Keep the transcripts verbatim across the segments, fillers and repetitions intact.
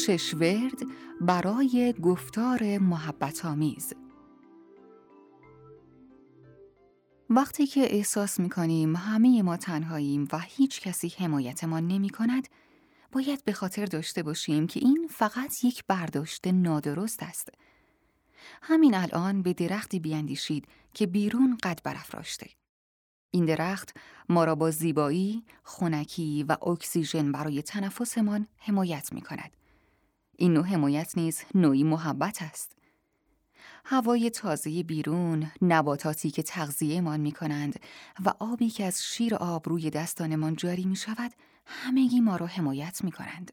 شش ورد برای گفتار محبت آمیز. وقتی که احساس می‌کنیم همه ما تنهاییم و هیچ کسی حمایتمان نمی‌کند، باید به خاطر داشته باشیم که این فقط یک برداشت نادرست است. همین الان به درختی بیاندیشید که بیرون قد برافراشته. این درخت ما را با زیبایی، خنکی و اکسیژن برای تنفسمان حمایت می‌کند. این نوع حمایت نیز نوعی محبت است. هوای تازه بیرون، نباتاتی که تغذیه‌مان می‌کنند و آبی که از شیر آب روی دستانمان جاری می‌شود، همگی ما را حمایت می‌کنند.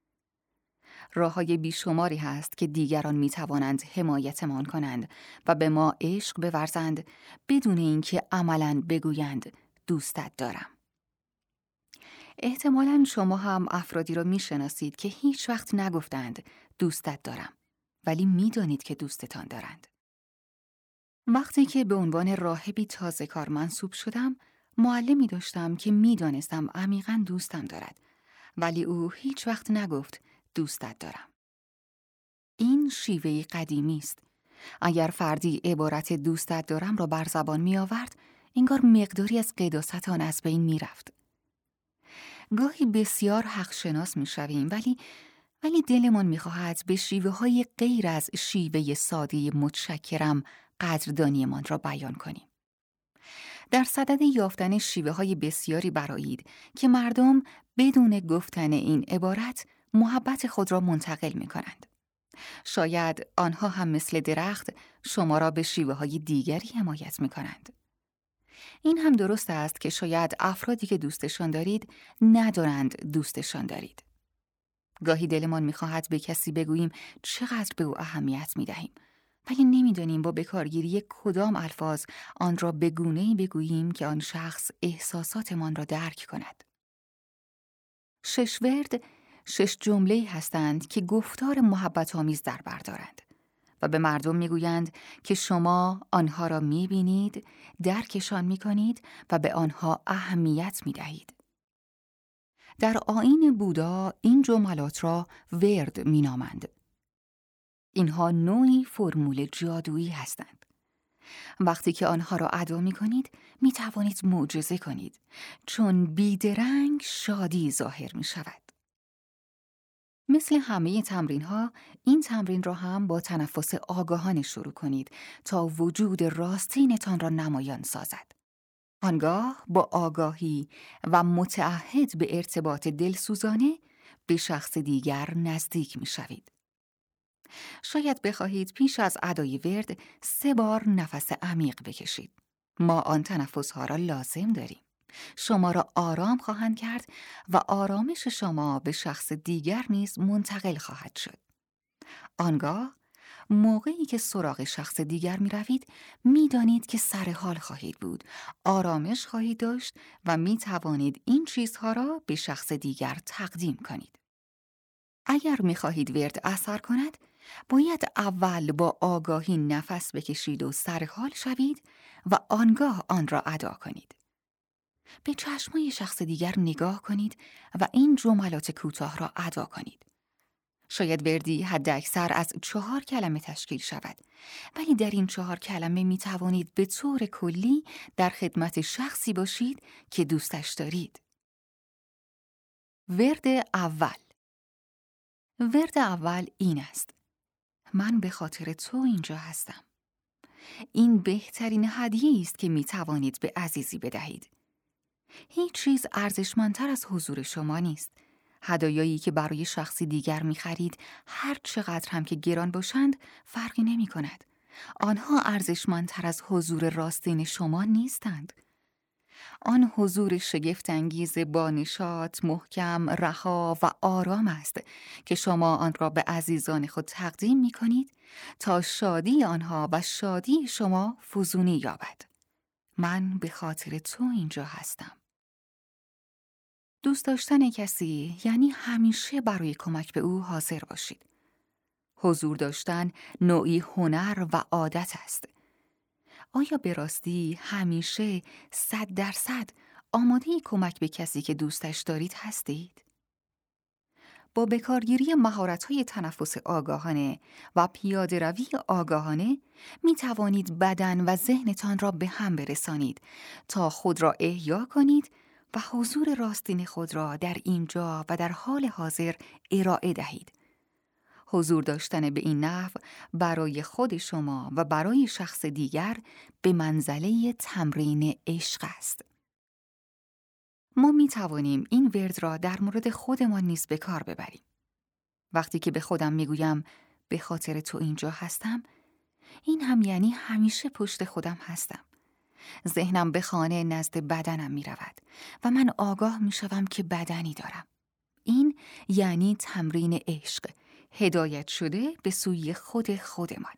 راه‌های بیشماری هست که دیگران می‌توانند حمایتمان کنند و به ما عشق بورزند بدون اینکه عملاً بگویند دوستت دارم. احتمالاً شما هم افرادی را می‌شناسید که هیچ وقت نگفتند دوستت دارم، ولی می‌دانید که دوستتان دارند. وقتی که به عنوان راهبی تازه کار منصوب شدم، معلمی داشتم که می‌دانستم عمیقاً دوستم دارد، ولی او هیچ وقت نگفت دوستت دارم. این شیوه قدیمی است. اگر فردی عبارت دوستت دارم را بر زبان می آورد، انگار مقداری از قداست آن از بین می رفت. گاهی بسیار حق شناس می شویم، ولی ولی دلمان می خواهد به شیوه های غیر از شیوه ساده متشکرم قدردانیمان را بیان کنیم. در صدد یافتن شیوه های بسیاری برآیید که مردم بدون گفتن این عبارت محبت خود را منتقل می کنند. شاید آنها هم مثل درخت شما را به شیوه های دیگری حمایت می کنند. این هم درست است که شاید افرادی که دوستشان دارید ندارند دوستشان دارید. گاهی دلمان می خواهد به کسی بگوییم چقدر به او اهمیت می دهیم، ولی نمی دانیم با بکارگیری کدام الفاظ آن را به گونه‌ای بگوییم که آن شخص احساساتمان را درک کند. شش ورد شش جمله‌ای هستند که گفتار محبت آمیز در بر دارند و به مردم میگویند که شما آنها را میبینید، درکشان میکنید و به آنها اهمیت میدهید. در آیین بودا این جملات را ورد مینامند. اینها نوعی فرمول جادویی هستند. وقتی که آنها را ادا میکنید میتوانید معجزه کنید، چون بیدرنگ شادی ظاهر میشود. مثل همه تمرین ها، این تمرین را هم با تنفس آگاهانه شروع کنید تا وجود راستینتان را نمایان سازد. آنگاه با آگاهی و متعهد به ارتباط دلسوزانه به شخص دیگر نزدیک می شوید. شاید بخواهید پیش از ادای ورد سه بار نفس عمیق بکشید. ما آن تنفس ها را لازم داریم. شما را آرام خواهند کرد و آرامش شما به شخص دیگر نیز منتقل خواهد شد. آنگاه موقعی که سراغ شخص دیگر می روید می دانید که سر حال خواهید بود، آرامش خواهید داشت و می توانید این چیزها را به شخص دیگر تقدیم کنید. اگر می خواهید ورد اثر کند، باید اول با آگاهی نفس بکشید و سر حال شوید و آنگاه آن را ادا کنید. به چشمای شخص دیگر نگاه کنید و این جملات کوتاه را ادا کنید. شاید وردی حد اکثر از چهار کلمه تشکیل شود، ولی در این چهار کلمه می توانید به طور کلی در خدمت شخصی باشید که دوستش دارید. ورد اول. ورد اول این است: من به خاطر تو اینجا هستم. این بهترین هدیه است که می توانید به عزیزی بدهید. هیچ چیز ارزشمندتر از حضور شما نیست. هدایایی که برای شخصی دیگر می خرید هر چقدر هم که گران باشند فرقی نمی کند. آنها ارزشمندتر از حضور راستین شما نیستند. آن حضور شگفت انگیز با نشاط، محکم، رها و آرام است که شما آن را به عزیزان خود تقدیم می کنید تا شادی آنها و شادی شما فزونی یابد. من به خاطر تو اینجا هستم. دوست داشتن کسی یعنی همیشه برای کمک به او حاضر باشید. حضور داشتن نوعی هنر و عادت است. آیا به راستی همیشه صد درصد آماده کمک به کسی که دوستش دارید هستید؟ با بکارگیری مهارت‌های تنفس آگاهانه و پیاده روی آگاهانه می توانید بدن و ذهنتان را به هم برسانید تا خود را احیا کنید و حضور راستین خود را در اینجا و در حال حاضر ارائه دهید. حضور داشتن به این نحو برای خود شما و برای شخص دیگر به منزله تمرین عشق است. ما می توانیم این ورد را در مورد خودمان نیز به کار ببریم. وقتی که به خودم می گویم به خاطر تو اینجا هستم، این هم یعنی همیشه پشت خودم هستم. ذهنم به خانه نزد بدنم می رود و من آگاه می شوم که بدنی دارم. این یعنی تمرین عشق، هدایت شده به سوی خود خودمان.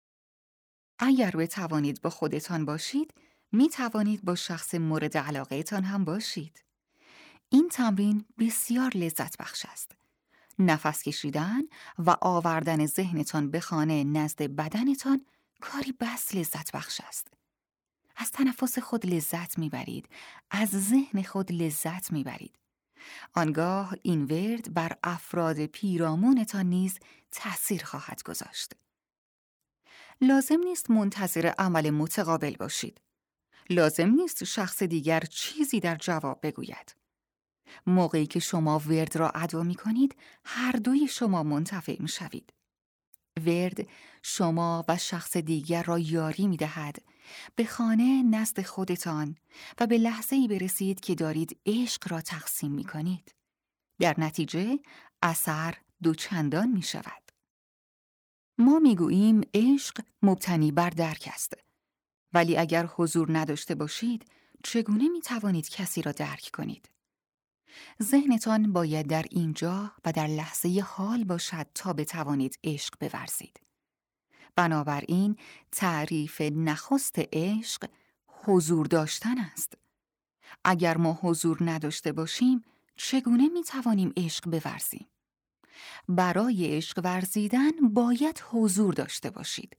اگر بتوانید با خودتان باشید، می توانید با شخص مورد علاقه تان هم باشید. این تمرین بسیار لذت بخش است. نفس کشیدن و آوردن ذهنتان به خانه نزد بدنتان کاری بس لذت بخش است. از تنفس خود لذت میبرید، از ذهن خود لذت میبرید. آنگاه این ورد بر افراد پیرامونتان نیز تأثیر خواهد گذاشت. لازم نیست منتظر عمل متقابل باشید. لازم نیست شخص دیگر چیزی در جواب بگوید. موقعی که شما ورد را ادا می کنید، هر دوی شما منتفع می شوید. ورد شما و شخص دیگر را یاری می دهد به خانه نزد خودتان و به لحظه‌ای برسید که دارید عشق را تقسیم می کنید. در نتیجه اثر دوچندان می شود. ما می گوییم عشق مبتنی بر درک است. ولی اگر حضور نداشته باشید، چگونه می توانید کسی را درک کنید؟ ذهنتان باید در اینجا و در لحظه حال باشد تا بتوانید عشق بورزید. بنابراین تعریف نخست عشق حضور داشتن است. اگر ما حضور نداشته باشیم، چگونه می توانیم عشق بورزیم؟ برای عشق ورزیدن باید حضور داشته باشید.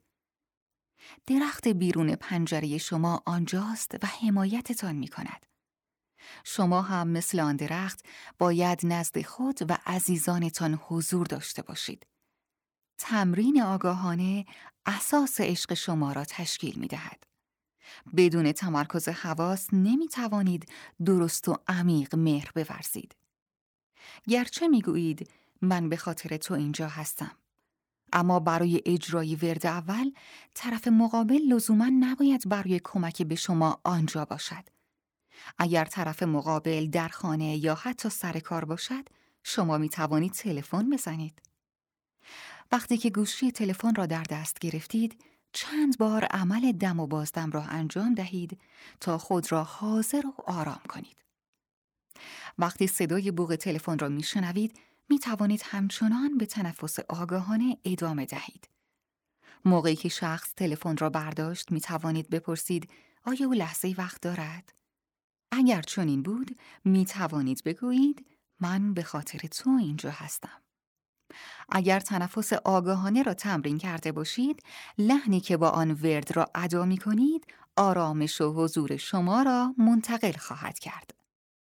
درخت بیرون پنجره شما آنجاست و حمایتتان می کند. شما هم مثل آن درخت باید نزد خود و عزیزانتان حضور داشته باشید. تمرین آگاهانه اساس عشق شما را تشکیل می دهد. بدون تمرکز حواس نمی توانید درست و عمیق مهر بورزید. گرچه می گویید من به خاطر تو اینجا هستم، اما برای اجرای ورد اول طرف مقابل لزوما نباید برای کمک به شما آنجا باشد. اگر طرف مقابل در خانه یا حتی سر کار باشد، شما می توانید تلفن بزنید. وقتی که گوشی تلفن را در دست گرفتید، چند بار عمل دم و بازدم را انجام دهید تا خود را حاضر و آرام کنید. وقتی صدای بوق تلفن را می شنوید، می توانید همچنان به تنفس آگاهانه ادامه دهید. موقعی که شخص تلفن را برداشت، می توانید بپرسید آیا او لحظه‌ای وقت دارد؟ اگر چنین بود، می توانید بگویید من به خاطر تو اینجا هستم. اگر تنفس آگاهانه را تمرین کرده باشید، لحنی که با آن ورد را ادا می کنید، آرامش و حضور شما را منتقل خواهد کرد.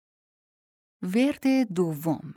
ورد دوم.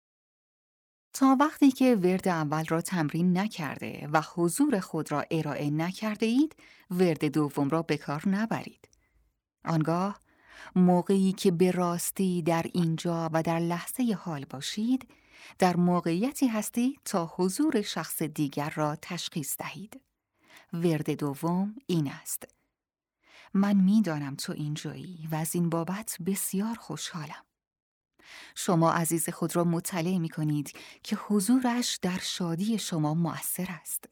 تا وقتی که ورد اول را تمرین نکرده و حضور خود را ارائه نکرده اید، ورد دوم را به کار نبرید. آنگاه موقعی که به راستی در اینجا و در لحظه حال باشید، در موقعیتی هستید تا حضور شخص دیگر را تشخیص دهید. ورد دوم این است: من می‌دانم تو اینجایی و از این بابت بسیار خوشحالم. شما عزیز خود را مطلع می کنید که حضورش در شادی شما مؤثر است.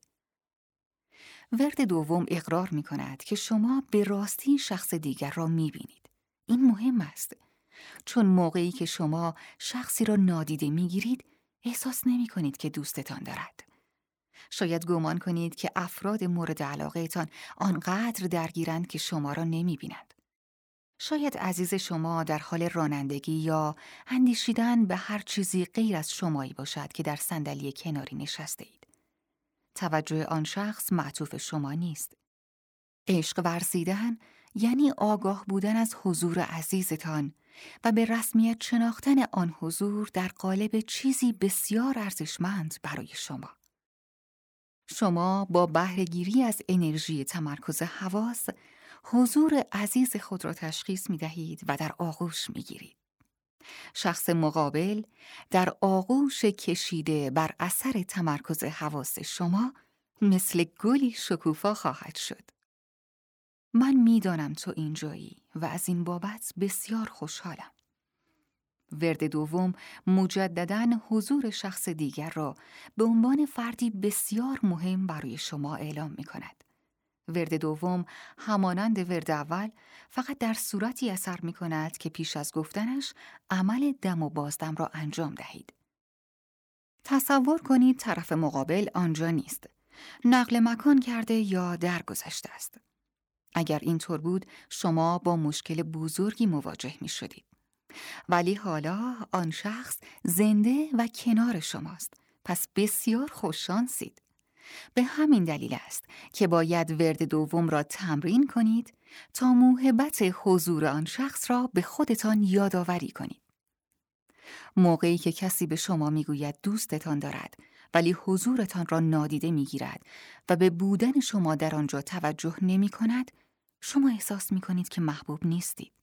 ورد دوم اقرار می کند که شما به راستی شخص دیگر را می بینید. این مهم است، چون موقعی که شما شخصی را نادیده می گیرید، احساس نمی کنید که دوستتان دارد. شاید گمان کنید که افراد مورد علاقه تان آنقدر درگیرند که شما را نمی بینند. شاید عزیز شما در حال رانندگی یا اندیشیدن به هر چیزی غیر از شمایی باشد که در صندلی کناری نشسته اید. توجه آن شخص معطوف شما نیست. عشق ورزیدن یعنی آگاه بودن از حضور عزیزتان و به رسمیت شناختن آن حضور در قالب چیزی بسیار ارزشمند برای شما. شما با بهره‌گیری از انرژی تمرکز حواس، حضور عزیز خود را تشخیص می دهید و در آغوش می گیرید. شخص مقابل در آغوش کشیده بر اثر تمرکز حواس شما مثل گلی شکوفا خواهد شد. من می دانم تو اینجایی و از این بابت بسیار خوشحالم. ورد دوم مجدداً حضور شخص دیگر را به عنوان فردی بسیار مهم برای شما اعلام می کند. ورد دوم همانند ورد اول فقط در صورتی اثر می کند که پیش از گفتنش عمل دم و بازدم را انجام دهید. تصور کنید طرف مقابل آنجا نیست. نقل مکان کرده یا درگذشته است. اگر اینطور بود شما با مشکل بزرگی مواجه می شدید. ولی حالا آن شخص زنده و کنار شماست. پس بسیار خوششانسید. به همین دلیل است که باید ورد دوم را تمرین کنید تا موهبت حضور آن شخص را به خودتان یادآوری کنید. موقعی که کسی به شما میگوید دوستتان دارد ولی حضورتان را نادیده میگیرد و به بودن شما در آنجا توجه نمی کند، شما احساس می کنید که محبوب نیستید.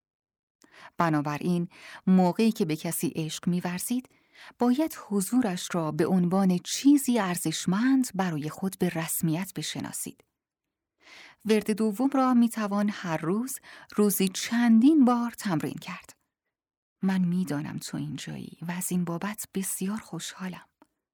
بنابراین موقعی که به عشق عشق می‌ورزید، باید حضورش را به عنوان چیزی ارزشمند برای خود به رسمیت بشناسید. ورد دوم را میتوان هر روز روزی چندین بار تمرین کرد. من میدانم تو اینجایی و از این بابت بسیار خوشحالم.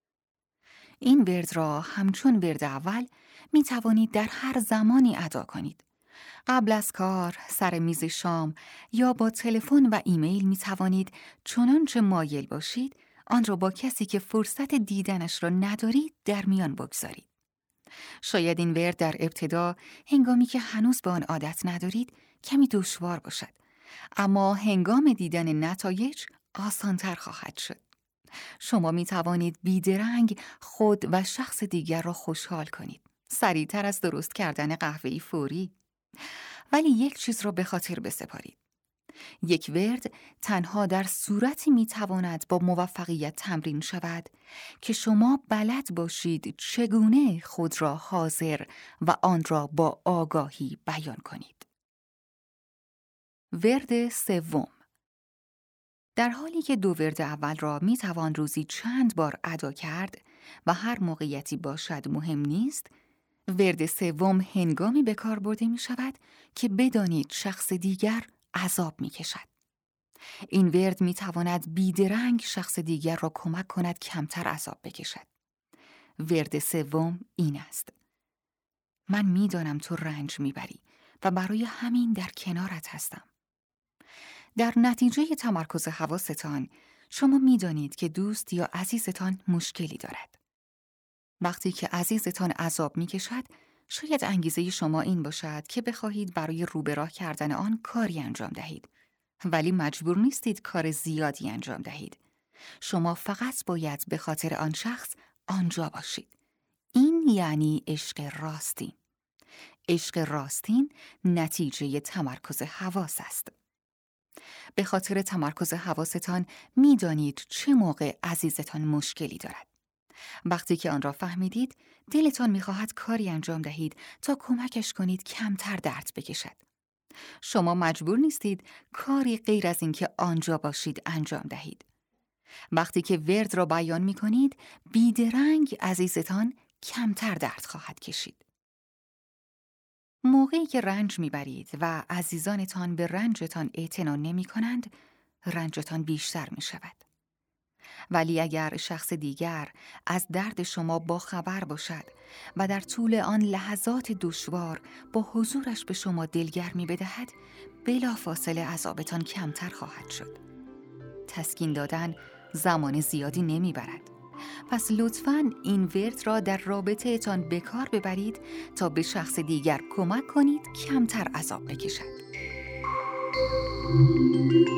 این ورد را همچون ورد اول میتوانید در هر زمانی ادا کنید. قبل از کار، سر میز شام یا با تلفن و ایمیل می توانید چنانچه مایل باشید آن را با کسی که فرصت دیدنش را ندارید در میان بگذارید. شاید این ورد در ابتدا هنگامی که هنوز به آن عادت ندارید کمی دشوار باشد، اما هنگام دیدن نتایج آسان‌تر خواهد شد. شما می توانید بیدرنگ خود و شخص دیگر را خوشحال کنید، سریعتر از درست کردن قهوه‌ای فوری. ولی یک چیز را به خاطر بسپارید. یک ورد تنها در صورتی میتواند با موفقیت تمرین شود که شما بلد باشید چگونه خود را حاضر و آن را با آگاهی بیان کنید. ورد سوم. در حالی که دو ورد اول را میتوان روزی چند بار ادا کرد و هر موقعیتی باشد مهم نیست، ورد سوم هنگامی به کار برده می شود که بدانید شخص دیگر عذاب می کشد. این ورد می تواند بیدرنگ شخص دیگر را کمک کند کمتر عذاب بکشد. ورد سوم این است: من می دانم تو رنج می بری و برای همین در کنارت هستم. در نتیجه تمرکز حواستان شما می دانید که دوست یا عزیزتان مشکلی دارد. وقتی که عزیزتان عذاب می کشد، شاید انگیزه شما این باشد که بخواهید برای روبراه کردن آن کاری انجام دهید. ولی مجبور نیستید کار زیادی انجام دهید. شما فقط باید به خاطر آن شخص آنجا باشید. این یعنی عشق راستین. عشق راستین نتیجه تمرکز حواس است. به خاطر تمرکز حواستان می دانید چه موقع عزیزتان مشکلی دارد. وقتی که آن را فهمیدید، دلتان می‌خواهد کاری انجام دهید تا کمکش کنید کمتر درد بکشد. شما مجبور نیستید کاری غیر از اینکه آنجا باشید انجام دهید. وقتی که ورد را بیان می‌کنید، بیدرنگ عزیزتان کمتر درد خواهد کشید. موقعی که رنج می‌برید و عزیزانتان به رنجتان اعتنا نمی‌کنند، رنجتان بیشتر می‌شود. ولی اگر شخص دیگر از درد شما با خبر باشد و در طول آن لحظات دشوار با حضورش به شما دلگرمی بدهد، بلافاصله عذابتان کمتر خواهد شد. تسکین دادن زمان زیادی نمیبرد. پس لطفاً این ورد را در رابطه تان به کار ببرید تا به شخص دیگر کمک کنید کمتر عذاب بکشد.